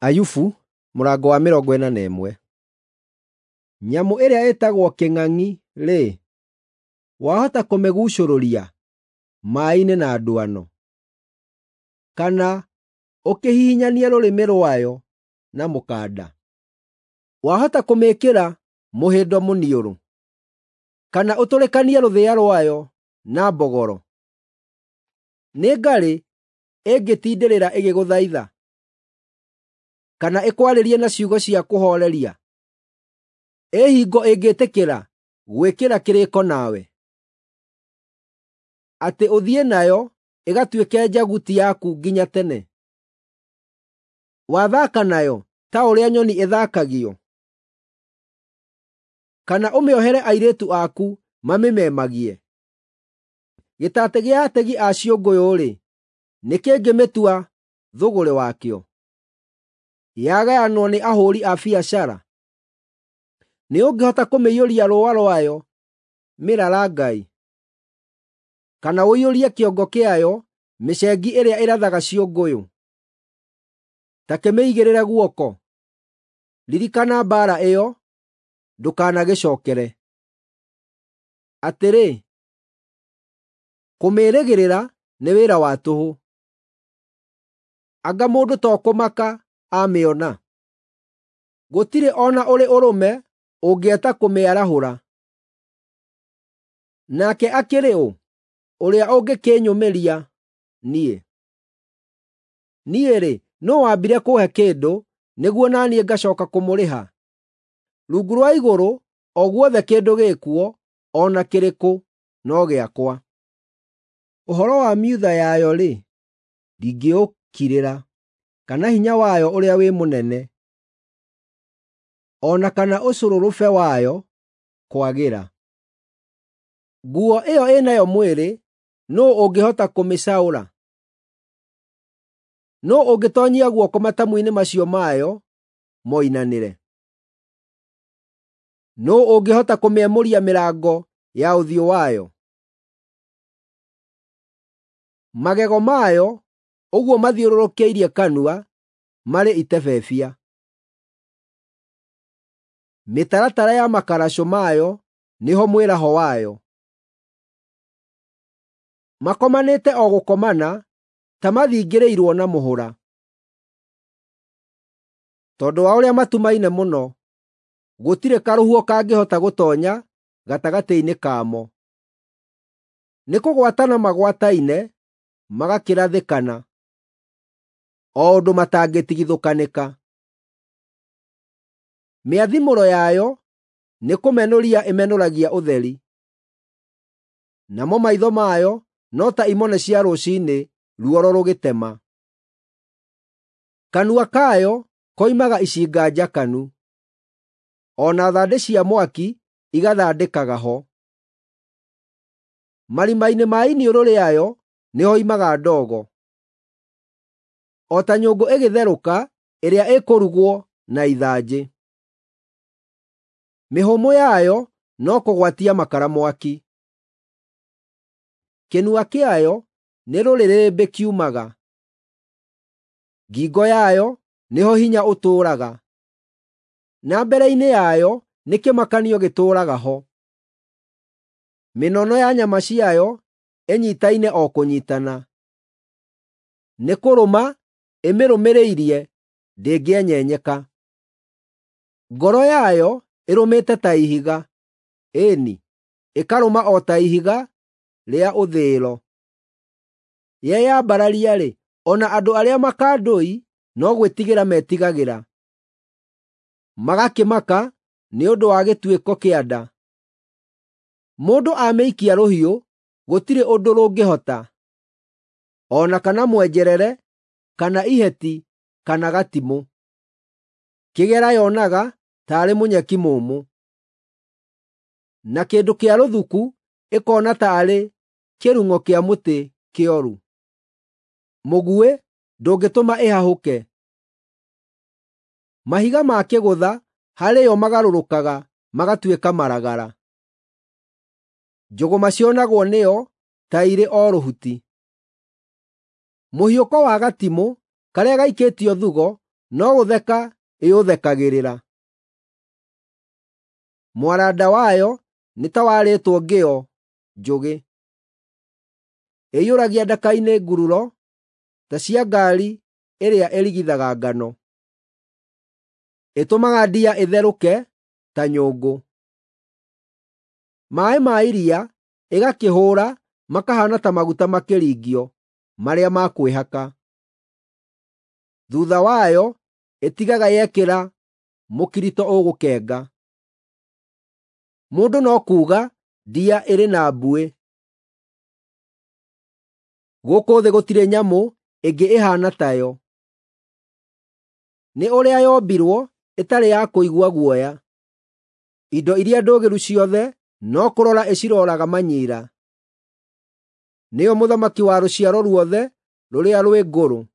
Ayubu mũrango wa 41. Nyamũ ĩrĩa ĩtagwo kĩng'ang'i-rĩ, wahota kũmĩguucũrũria maaĩ-inĩ na ndwano, kana ũkĩhihinyanie rũrĩmĩ rwayo na mũkanda? Wahota kũmĩĩkĩra mũhĩndo mũniũrũ, kana ũtũrĩkanie rũthĩa rwayo na mbogoro? Nĩ ngarĩ ĩngĩtindĩrĩra ĩgĩgũthaitha, kana ĩkwarĩrie na ciugo cia kũhooreria? Ĩ hingo ĩngĩtĩkĩra gwĩkĩra kĩrĩĩko nawe, atĩ ũthiĩ nayo ĩgatuĩke njaguti yaku nginya tene? Wathaaka nayo ta ũrĩa nyoni ĩthaakagio? Kana ũmĩohere airĩtu aku mamĩmemagie? Gĩtaatĩ gĩa ategi a ciũngũyũ-rĩ, nĩ kĩngĩmĩtua thũgũrĩ wakĩo, yagayanwo nĩ ahũũri a biacara? Nĩ ũngĩhota kũmĩiyũria rũũa rwayo mĩrarangai, kana ũiyũrie kĩongo kĩayo mĩcengi ĩrĩa ĩrathaga ciũngũyũ? Ta kĩmĩigĩrĩre guoko, ririkana mbaara ĩyo, ndũkanagĩcookere. Atĩrĩ, kũmĩĩrĩgĩrĩra nĩ wĩra wa tũhũ. Anga mũndũ to kũmaka amĩona? Gũtirĩ o na ũrĩ ũrũme ũngĩeta kũmĩarahũra. Nake akĩrĩ ũ, ũrĩa ũngĩkĩnyũmĩria niĩ? Niĩ-rĩ, nũũ wambire kũũhe kĩndũ, nĩguo na niĩ ngacooka kũmũrĩha? Rungu rwa igũrũ o guothe kĩndũ gĩkuo, o na kĩrĩkũ no gĩakwa. Ũhoro wa miutha yayo-rĩ, ndingĩũkirĩra, kana hinya wayo ũrĩa wĩ mũnene, o na kana ũcũrũrũbe wayo kwagĩra. Nguo ĩyo ĩnayo mwĩrĩ, nũũ ũngĩhota kũmĩcaũra? Nũũ ũngĩtoonyia guoko matamu-inĩ macio mayo moinanĩre? Nũũ ũngĩhota kũmĩemũria mĩrango ya ũthiũ wayo? Magego mayo, ũguo mathiũrũrũkĩirie kanua, marĩ itebebia. Mĩtaratara ya makaracũ mayo nĩho mwĩraho wayo. Makomanĩte o gũkomana, ta mathingĩrĩirwo na mũhũra. Tondũ wa ũrĩa matumaine mũno, gũtirĩ karũhuho kangĩhota gũtoonya gatagatĩ-inĩ kamo. Nĩ kũgwatana magwataine, magakĩrathĩkana, o ũndũ matangĩtigithũkanĩka. Mĩathimũro yayo nĩ kũmenũria ĩmenũragia ũtheri, namo maitho mayo no ta imone cia rũciinĩ ruoro rũgĩtema. Kanua kayo koimaga icinga njakanu, o na thandĩ cia mwaki igathandĩkaga ho. Marima-inĩ ma iniũrũ rĩayo nĩho imaga ndogo, o ta nyũngũ ĩgĩtherũka ĩrĩa ĩkũrugwo na ithanjĩ. Mĩhũmũ yayo no kũgwatia makara mwaki. Kĩnua kĩayo nĩ rũrĩrĩmbĩ kiumaga. Ngingo yayo nĩho hinya ũtũũraga, na mbere-inĩ yayo nĩ kĩmakanio gĩtũũraga ho. Mĩnono ya nyama ciayo ĩnyiitaine o kũnyiitana. Nĩ kũrũma ĩmĩrũmĩrĩirie, ndĩngĩenyenyeka. Ngoro yayo ĩrũmĩte ta ihiga, ĩĩni, ĩkarũma o ta ihiga rĩa ũthĩĩro. Yeyambararia-rĩ, o na andũ arĩa makandũi no gwĩtigĩra metigagĩra, magakĩmaka nĩ ũndũ wa gĩtuĩko kĩa nda. Mũndũ amĩikia rũhiũ, gũtirĩ ũndũ rũngĩhota, o na kana mwenjerere, kana iheti, kana gatimũ. Kĩgera yonaga taarĩ mũnyeki mũũmũ, na kĩndũ kĩa rũthuku ĩkoona taarĩ kĩrung'o kĩa mũtĩ kĩoru. Mũguĩ ndũngĩtũma ĩhahũke. Mahiga ma kĩgũtha harĩ yo magarũrũkaga magatuĩka maragara. Njũgũma cionagwo nĩyo ta irĩ o rũhuti. Mũhiũko wa gatimũ karĩa gaikĩtio thugo no gũtheka ĩũthekagĩrĩra. Mwaranda wayo nĩ ta warĩtwo ngĩo njũgĩ. Ĩiyũragia ndaka-inĩ ngururo ta cia ngaari ĩrĩa ĩrigithaga ngano. Ĩtũmaga ndia ĩtherũke ta nyũngũ. Maaĩ ma iria ĩgakĩhũra makahana ta maguta makĩringio marĩa ma kwĩhaka. Thutha wayo ĩtigaga yekĩra mũkirito ũgũkenga. Mũndũ no kuuga ndia ĩrĩ na mbuĩ. Gũkũ thĩ gũtirĩ nyamũ ĩngĩ ĩhaana tayo. Nĩ ũrĩa yombirwo ĩtarĩ ya kũigua guoya. Indo iria ndũgĩru ciothe no kũrora ĩciroraga manyiira. Nĩyo mũthamaki wa rũciaro ruothe rũrĩa rwĩ ngũrũ.